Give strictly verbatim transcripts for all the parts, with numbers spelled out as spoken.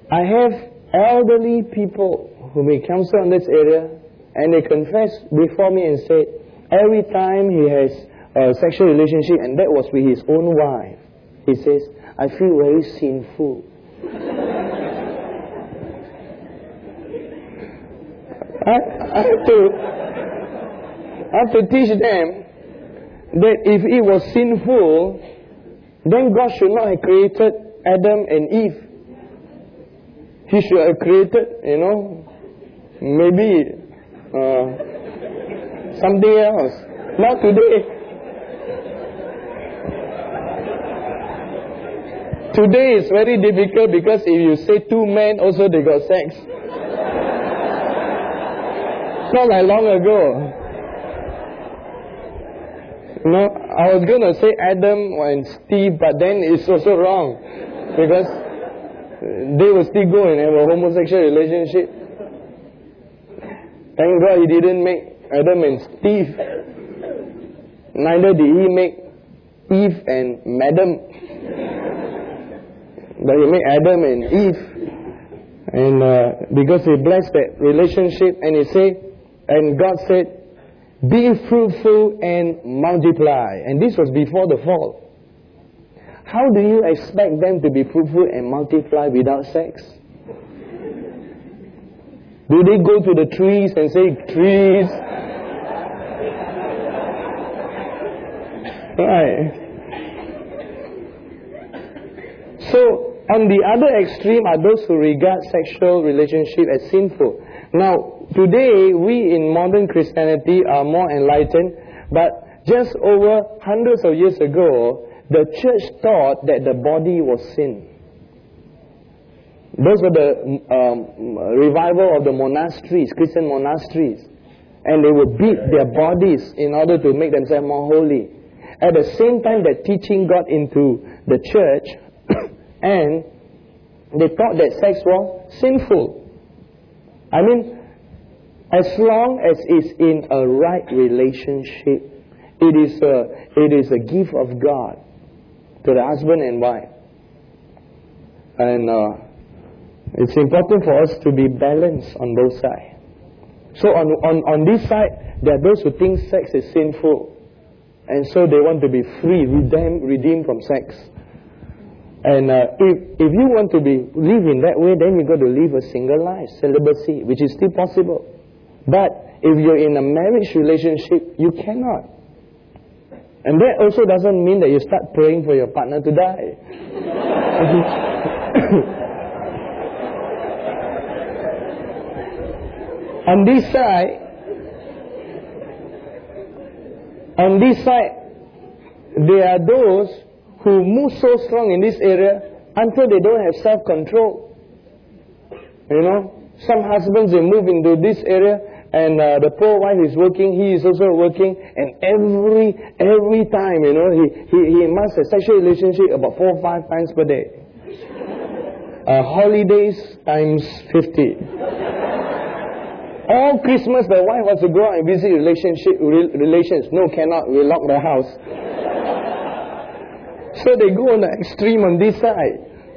I have elderly people who may counsel in this area, and they confess before me and say, every time he has a sexual relationship, and that was with his own wife, he says, I feel very sinful. I, I have to, I have to teach them that if it was sinful, then God should not have created Adam and Eve. He should have created, you know, maybe uh, something else. Not today. Today is very difficult because if you say two men, also they got sex. Not like long ago. No, I was going to say Adam and Steve, but then it's also wrong. Because they will still go and have a homosexual relationship. Thank God he didn't make Adam and Steve. Neither did he make Eve and Madam. But he made Adam and Eve. And uh, because he blessed that relationship, and he said, and God said, be fruitful and multiply. And this was before the fall. How do you expect them to be fruitful and multiply without sex? Do they go to the trees and say, trees? Right. So, on the other extreme are those who regard sexual relationship as sinful. Now, today, we in modern Christianity are more enlightened, but just over hundreds of years ago, the church thought that the body was sin. Those were the um, revival of the monasteries, Christian monasteries. And they would beat their bodies in order to make themselves more holy. At the same time, that teaching got into the church, and they thought that sex was sinful. I mean, as long as it's in a right relationship, it is a, it is a gift of God to the husband and wife. And uh, it's important for us to be balanced on both sides. So on, on, on this side, there are those who think sex is sinful. And so they want to be free, redeemed, redeemed from sex. And uh, if, if you want to be live in that way, then you've got to live a single life, celibacy, which is still possible. But if you're in a marriage relationship, you cannot. And that also doesn't mean that you start praying for your partner to die. On this side, on this side, there are those who move so strong in this area until they don't have self-control. You know, some husbands, they move into this area, and uh, the poor wife is working, he is also working, and every every time, you know, he, he, he must have sexual relationship about four or five times per day. Uh, holidays times fifty. All Christmas, the wife has to go out and visit relationship re- relations. No, cannot. We lock the house. So they go on the extreme on this side.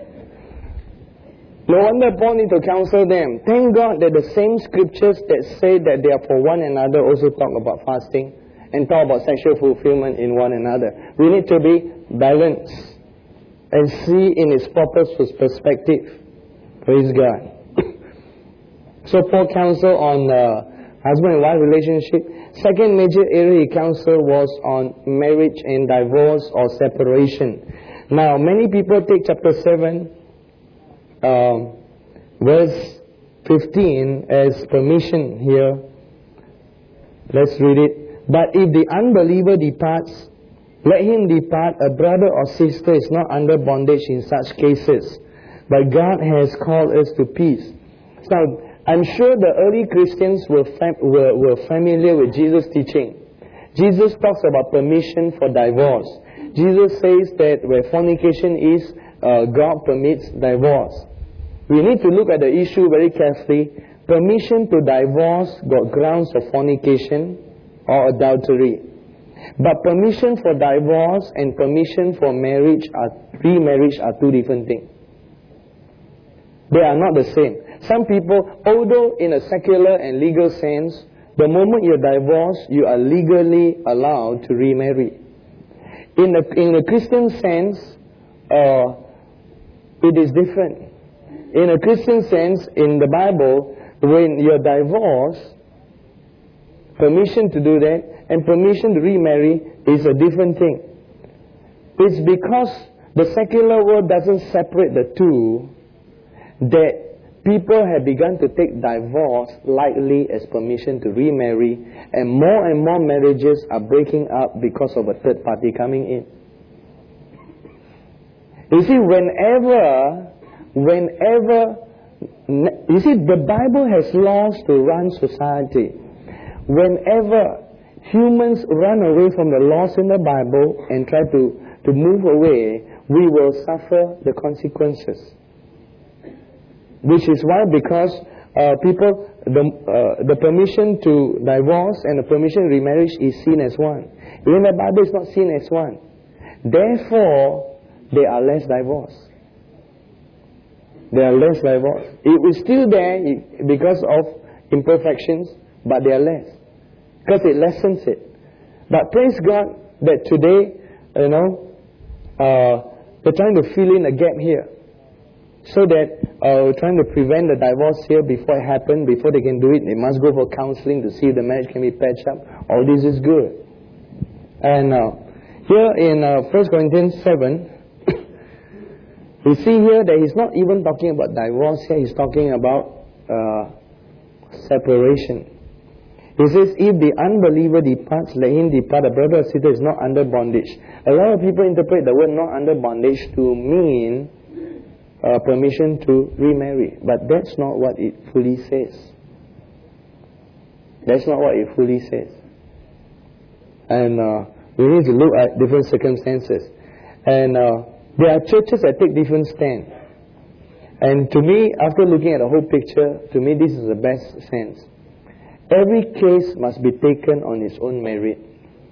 No wonder Paul needs to counsel them. Thank God that the same scriptures that say that they are for one another also talk about fasting and talk about sexual fulfillment in one another. We need to be balanced and see in its proper perspective. Praise God. So Paul counsel on uh, husband and wife relationship. Second major area he counseled was on marriage and divorce or separation. Now, many people take chapter seven, um, verse fifteen as permission here. Let's read it. But if the unbeliever departs, let him depart. A brother or sister is not under bondage in such cases, but God has called us to peace. Now, I'm sure the early Christians were, fam- were, were familiar with Jesus' teaching. Jesus talks about permission for divorce. Jesus says that where fornication is, uh, God permits divorce. We need to look at the issue very carefully. Permission to divorce got grounds of fornication or adultery. But permission for divorce and permission for marriage, are, remarriage are two different things. They are not the same. Some people, although in a secular and legal sense, the moment you're divorced, you are legally allowed to remarry. In a, in a Christian sense, uh, it is different. In a Christian sense, in the Bible, when you're divorced, permission to do that and permission to remarry is a different thing. It's because the secular world doesn't separate the two that people have begun to take divorce lightly as permission to remarry, and more and more marriages are breaking up because of a third party coming in. You see, whenever, whenever, you see, the Bible has laws to run society. Whenever humans run away from the laws in the Bible and try to, to move away, we will suffer the consequences. Which is why, because uh, people, the, uh, the permission to divorce and the permission to remarriage is seen as one. In the Bible, it's not seen as one. Therefore, they are less divorced. They are less divorced. It is still there because of imperfections, but they are less. Because it lessens it. But praise God that today, you know, uh, they're trying to fill in a gap here. So that uh, trying to prevent the divorce here before it happens, before they can do it, they must go for counseling to see if the marriage can be patched up. All this is good. And uh, here in uh, First Corinthians seven, we see here that he's not even talking about divorce here, he's talking about uh, separation. He says, if the unbeliever departs, let him depart. A brother or sister is not under bondage. A lot of people interpret the word not under bondage to mean Uh, permission to remarry. But that's not what it fully says. That's not what it fully says. And uh, we need to look at different circumstances. And uh, there are churches that take different stand. And to me, after looking at the whole picture, to me this is the best sense. Every case must be taken on its own merit.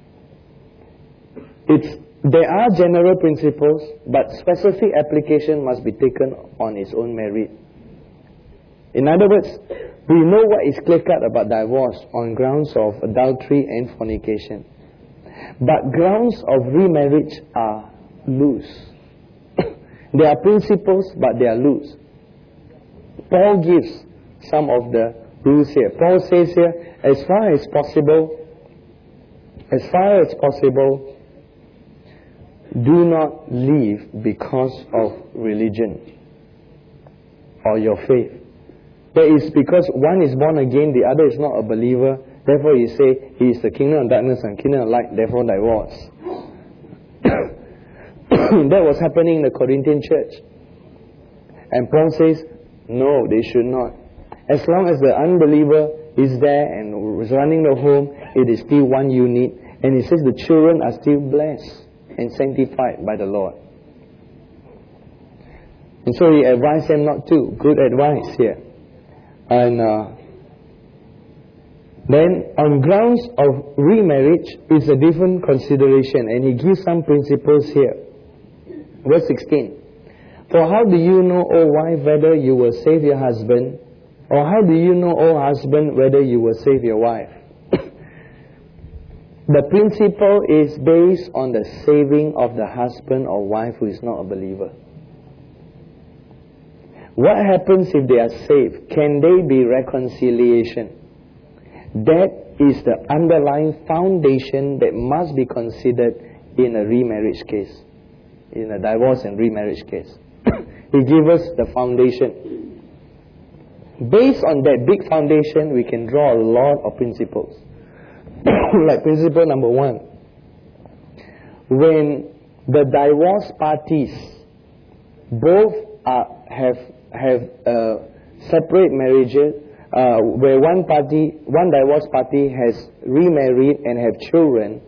It's There are general principles, but specific application must be taken on its own merit. In other words, we know what is clear-cut about divorce on grounds of adultery and fornication. But grounds of remarriage are loose. There are principles, but they are loose. Paul gives some of the rules here. Paul says here, as far as possible, as far as possible, do not leave because of religion or your faith. That is because one is born again, the other is not a believer. Therefore you say, he is the kingdom of darkness and kingdom of light, therefore divorce. That was happening in the Corinthian church. And Paul says, no, they should not. As long as the unbeliever is there and is running the home, it is still one unit. And he says the children are still blessed and sanctified by the Lord. And so he advised them not to. Good advice here. And uh, then on grounds of remarriage is a different consideration, and he gives some principles here. Verse sixteen. For how do you know, O wife, whether you will save your husband? Or how do you know, O husband, whether you will save your wife? The principle is based on the saving of the husband or wife who is not a believer. What happens if they are saved? Can there be reconciliation? That is the underlying foundation that must be considered in a remarriage case, in a divorce and remarriage case. He gives us the foundation. Based on that big foundation, we can draw a lot of principles. Like principle number one, when the divorce parties both are, have have uh, separate marriages, uh, where one party, one divorce party has remarried and have children,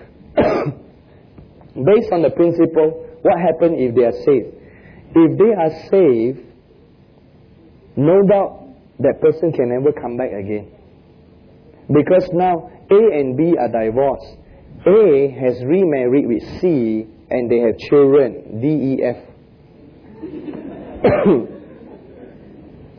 based on the principle, what happens if they are saved? If they are saved, no doubt that person can never come back again. Because now A and B are divorced. A has remarried with C and they have children, D, E, F.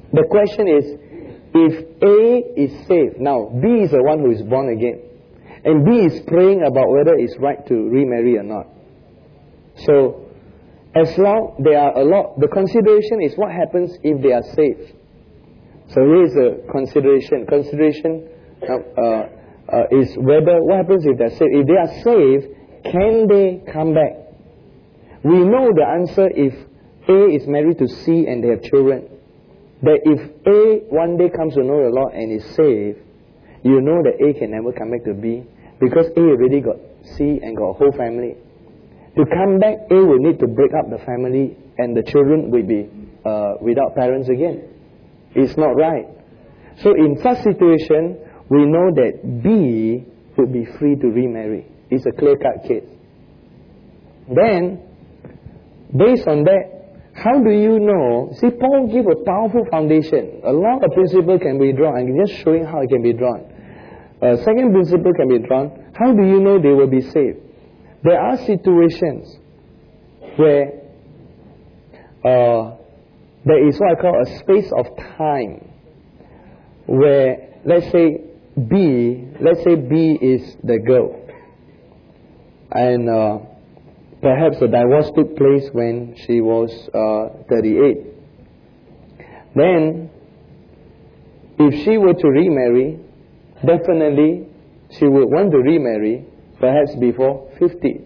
The question is, if A is saved, now B is the one who is born again, and B is praying about whether it's right to remarry or not. So, as long there are a lot, the consideration is what happens if they are saved. So here is a consideration. Consideration uh, uh, uh, is whether, what happens if they are saved. If they are saved, can they come back? We know the answer if A is married to C and they have children. That if A one day comes to know the Lord and is saved, you know that A can never come back to B, because A already got C and got a whole family. To come back, A will need to break up the family and the children will be uh, without parents again. It's not right. So in such situation, we know that B would be free to remarry. It's a clear-cut case. Then, based on that, how do you know? See, Paul gave a powerful foundation. A lot of principle can be drawn. I'm just showing how it can be drawn. Uh, second principle can be drawn. How do you know they will be saved? There are situations where uh, there is what I call a space of time where, let's say, B, let's say B is the girl. And uh, perhaps the divorce took place when she was uh, thirty-eight. Then, if she were to remarry, definitely she would want to remarry perhaps before fifty.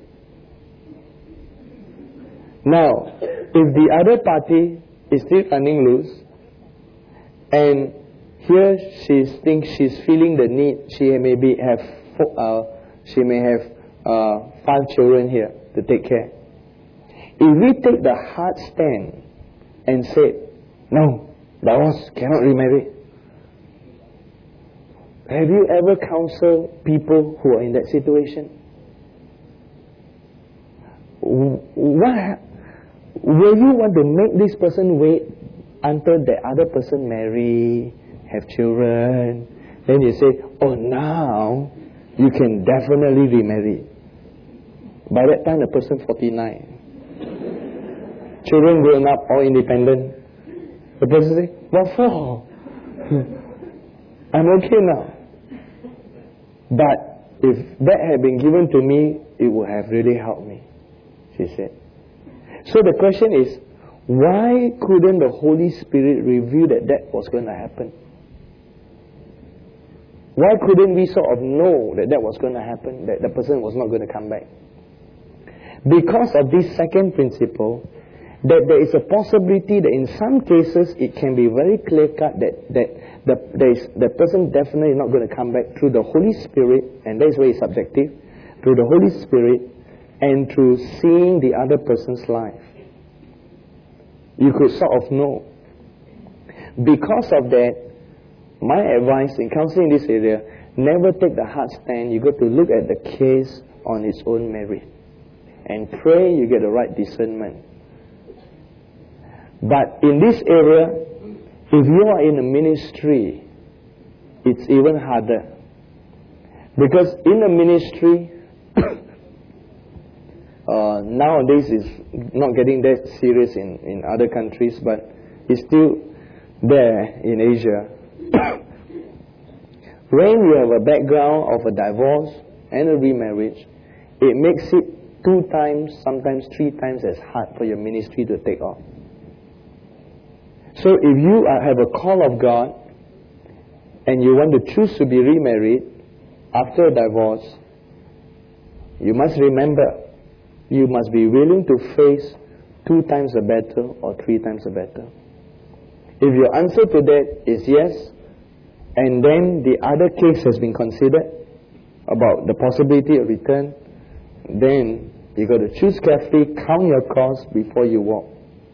Now, if the other party is still running loose, and here she thinks she's feeling the need, she may be have uh, she may have uh, five children here to take care. If we take the hard stand and say, no, divorce, cannot remarry. Have you ever counseled people who are in that situation? What? Will you want to make this person wait until the other person marry, have children? Then you say, oh, now you can definitely remarry. By that time, the person forty-nine. Children grown up, all independent. The person say, what for? I'm okay now. But if that had been given to me, it would have really helped me, she said. So the question is, why couldn't the Holy Spirit reveal that that was going to happen? Why couldn't we sort of know that that was going to happen, that the person was not going to come back? Because of this second principle, that there is a possibility that in some cases it can be very clear-cut that, that the, there is, the person definitely not going to come back through the Holy Spirit, and that is very subjective, through the Holy Spirit and through seeing the other person's life. You could sort of know. Because of that, my advice in counseling this area, never take the hard stand. You got to look at the case on its own merit and pray you get the right discernment. But in this area, if you are in a ministry, it's even harder. Because in a ministry, uh, nowadays it's not getting that serious in, in other countries, but it's still there in Asia. When you have a background of a divorce and a remarriage, it makes it two times, sometimes three times as hard for your ministry to take off. So if you have a call of God and you want to choose to be remarried after a divorce, you must remember, you must be willing to face two times the battle or three times the battle. If your answer to that is yes, and then the other case has been considered about the possibility of return, then you got to choose carefully, count your costs before you walk.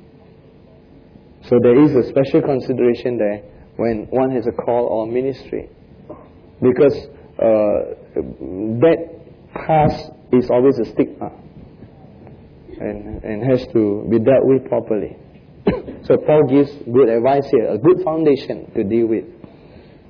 So there is a special consideration there when one has a call or ministry, because uh, that past is always a stigma and, and has to be dealt with properly. So Paul gives good advice here, a good foundation to deal with.